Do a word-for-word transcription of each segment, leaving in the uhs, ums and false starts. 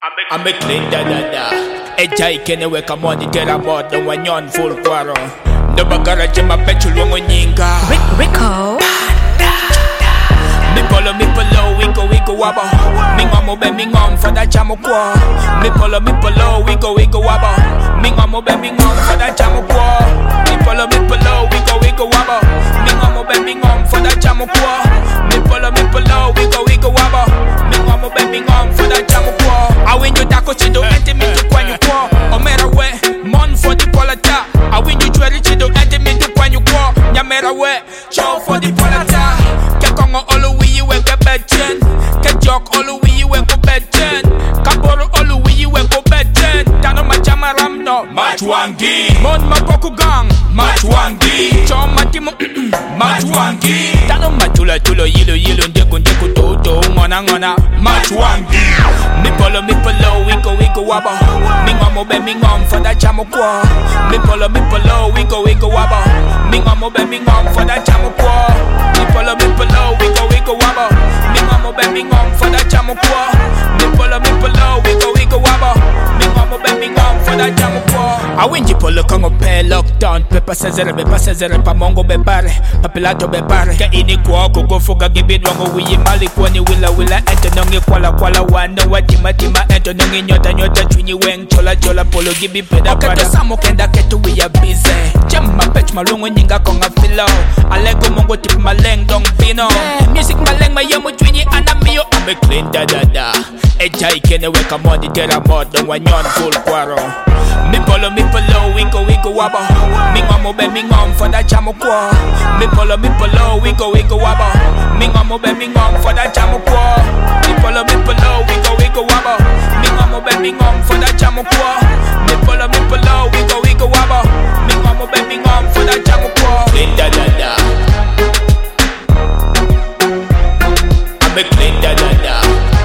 I'm a clean da da da. A jai kene we come on the terra bot the one yon full quarrel. No bagara jema petrol wongo nyinga. Rick Rico. Me polo me polo we go we go wabo. Me ngamo be me ngom for that chamo kwa. Me polo me polo we go we go wabo. Me ngamo be me ngom for that chamo kwa. Me polo me polo we go we go wabo. Me ngamo be me ngom for that chamo kwa. Me polo me polo we go we go wabo. Me ngamo be me ngom for that chamo kwa. I win you dako chido ente me to kwanyu kwa. Omera we mon for the polata. I win you jewelry chido ente me to kwanyu kwa. Nyamera we chow for the polata. Kekongo olu we you we get bedchen. Kejok olu we you we go bedchen. Kaboro olu we you we go bedchen. Tano machama ramno Machwangi. Mon mapoku gang Machwangi. Chow matimo Machwangi. Tano machula chulo yilo yilo ndeko ndeko toto ngona ngona Machwangi. Me polo me polo we go we go wabo. Me ngamo be me ngom for that chamo kwa. Me polo me polo we go we go wabo. Me ngamo be me ngom for that chamo kwa. Me polo me polo we go we go wabo. Me ngamo be me ngom for that chamo kwa. Me polo me polo we go we go wabo. Me ngamo be me ngom for that chamo kwa. I win you polo kongo pe lockdown. Pepa sezere be pa sezere pa mongo be bare. Papilato be bare. Ka ini kwa go foga gibid wango wiyi mali kwa ni wila wila ente nongi kwala kwala wano wati matima ento nongi nyota nyota chunyi weng chola chola polo gibi peda okay, pada. Okay, samo kenda ketu we are busy. Jamba pech malungu nyinga konga filo. Alego mongo tip maleng dong pino. Yeah, music maleng mayamu chunyi anamio. I'm a clean da da da. E jai kene we come on the terra mod don wanyon full quarrel. Me polo me polo we go we go wabo. Me ngamo be me ngom for that chamo kwa. Me polo me polo we go we go wabo. Me ngamo be me ngom for that chamo kwa. Me polo me polo we go we go wabo. Me ngamo be me ngom for that chamo kwa. Me polo me polo we go we go wabo. Me ngamo be me ngom for that chamo kwa. Clean da da da. I'm a clean da da da.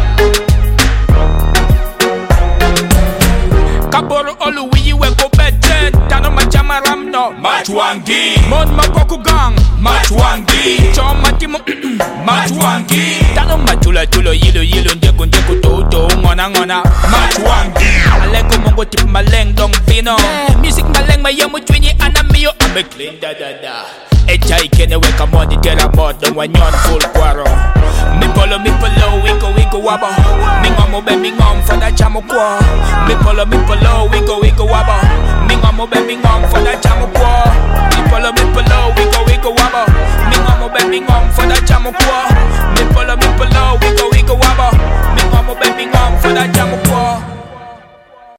Kaboro olu we we go bedchen. Tano machama ramno Machwangi. Mon mapoku gang Machwangi. Chow matimo Machwangi. Tano machula chulo yilo yilo ndeko ndeko toto ngona ngona Machwangi. Alego mongo tip maleng dong pino. Yeah, music maleng mayamu chwenye anamio. I'm a clean da da da. E jai kene we come on the terra mod don wanyon full quarrel. Me polo me polo we go we go wabo. Me ngamo be me ngom for that chamo kwa. Me polo me polo we go we go wabo. Me ngamo be me ngom for that chamo kwa. Me polo me polo we go we go wabo. Me ngamo be me ngom for that chamo kwa. Me polo me polo we go we go wabo. Me ngamo be me ngom for that chamo kwa.